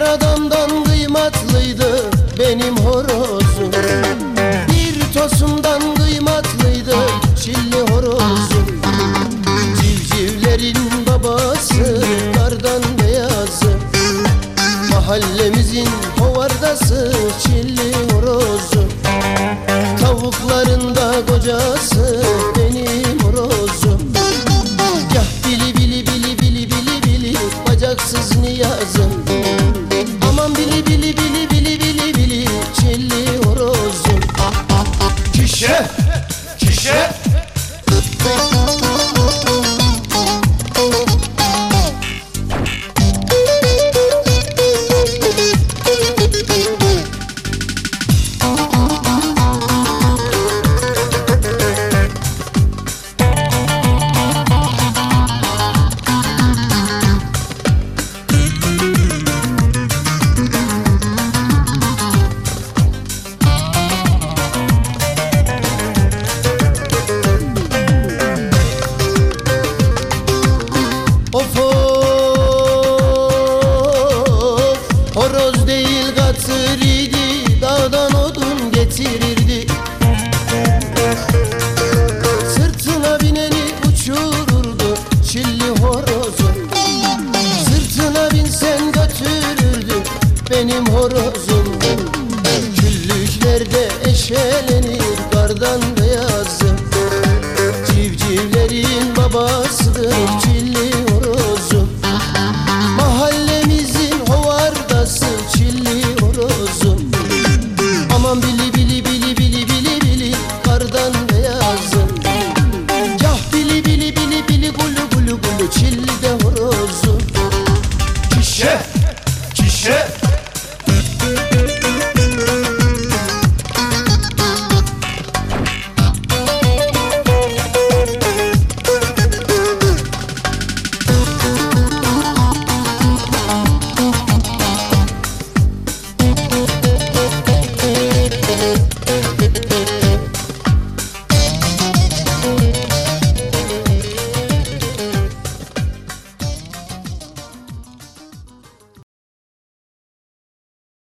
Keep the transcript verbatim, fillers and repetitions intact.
adamdan kıymatlıydı benim horozum. Bir tosundan kıymatlıydı çilli horozum. Civcivlerin babası, kardan beyazı, mahallemizin hovardası çilli horozum. Tavukların da kocası benim horozum. Yah bili bili bili bili bili bili bacaksız niyazım. Aman bili bili bili bili bili bili çilli horozum. Kişe, kişe. Of of, horoz değil katır idi, dağdan odun getirirdi. Sırtına bineni uçururdu çilli horozum. Sırtına binsen götürürdü benim horozum. Küllüklerde eşelenir kardan beyazım. Civcivlerin babasıdır çilli horozum. Mahallemizin hovardası çilli horozum. Aman bili bili bili bili bili bili kardan beyazım. Kah bili bili bili bili gulu gulu gulu çilli de horozum. Kişe, kişe.